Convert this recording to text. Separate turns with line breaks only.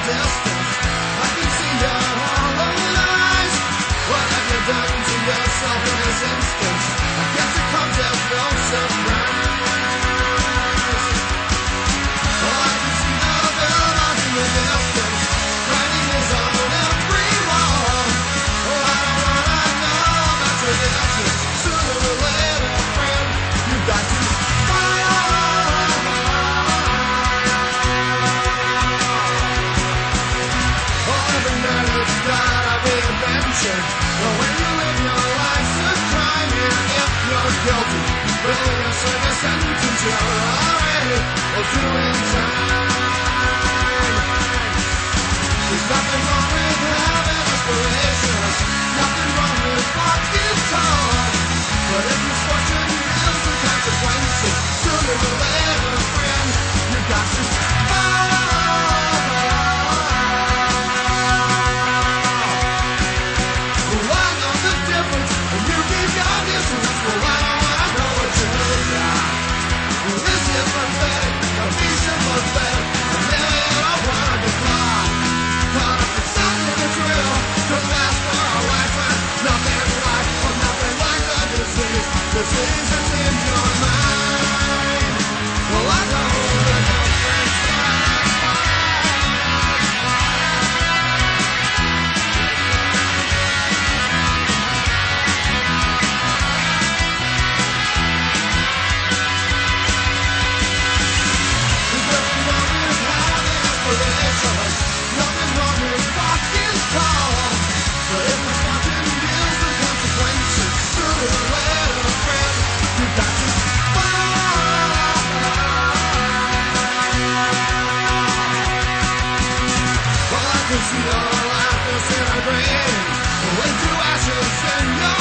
distance. I can see your hollow eyes. What have you done to yourself in this instance? I guess it comes as no surprise. Oh, I can see the buildings in the distance. Writing is on every wall. Oh, I don't wanna know about your distance. Sooner or later, friend, you got to but when you live your life's a crime, and if you're guilty, well, you'll serve a sentence. You're already doing time. There's nothing wrong with having aspirations, nothing wrong with walking tall. But if misfortune deals with consequences, sooner or later, friend, you got to fall. Decisions in your mind. Well, I know that nothing's There's nothing wrong with having aspirations, nothing wrong with walking tall. But if misfortune deals with consequences, sooner or later, you got to fall. Well, I can see your life disintegrating into ashes in your